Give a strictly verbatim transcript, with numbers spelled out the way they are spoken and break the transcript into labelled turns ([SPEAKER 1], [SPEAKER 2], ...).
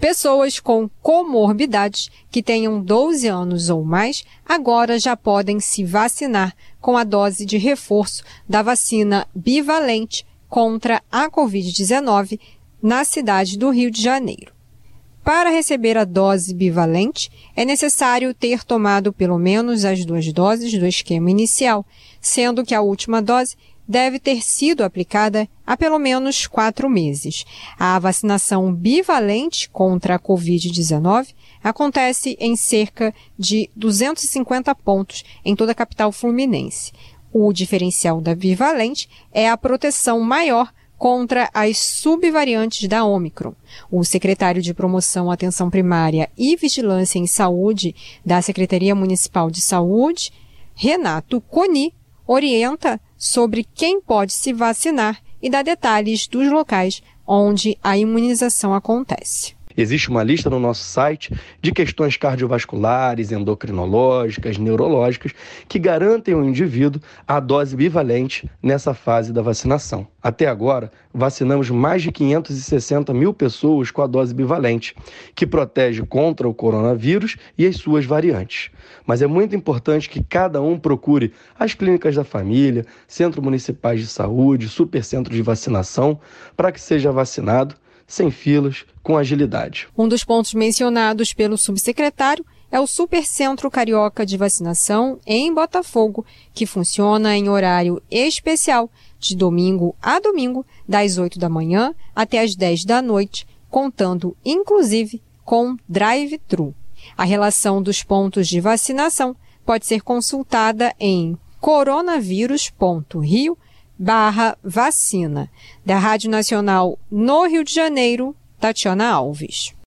[SPEAKER 1] Pessoas com comorbidades que tenham doze anos ou mais agora já podem se vacinar com a dose de reforço da vacina bivalente contra a covid dezenove na cidade do Rio de Janeiro. Para receber a dose bivalente, é necessário ter tomado pelo menos as duas doses do esquema inicial, sendo que a última dose deve ter sido aplicada há pelo menos quatro meses. A vacinação bivalente contra a covid dezenove acontece em cerca de duzentos e cinquenta pontos em toda a capital fluminense. O diferencial da bivalente é a proteção maior contra as subvariantes da Ômicron. O secretário de Promoção, Atenção Primária e Vigilância em Saúde da Secretaria Municipal de Saúde, Renato Coni, orienta sobre quem pode se vacinar e dá detalhes dos locais onde a imunização acontece.
[SPEAKER 2] Existe uma lista no nosso site de questões cardiovasculares, endocrinológicas, neurológicas, que garantem ao indivíduo a dose bivalente nessa fase da vacinação. Até agora, vacinamos mais de quinhentas e sessenta mil pessoas com a dose bivalente, que protege contra o coronavírus e as suas variantes. Mas é muito importante que cada um procure as clínicas da família, centros municipais de saúde, supercentros de vacinação, para que seja vacinado sem filas, com agilidade.
[SPEAKER 1] Um dos pontos mencionados pelo subsecretário é o Supercentro Carioca de Vacinação em Botafogo, que funciona em horário especial, de domingo a domingo, das oito da manhã até as dez da noite, contando inclusive com drive-thru. A relação dos pontos de vacinação pode ser consultada em coronavírus ponto rio barra vacina. Da Rádio Nacional no Rio de Janeiro, Tatiana Alves.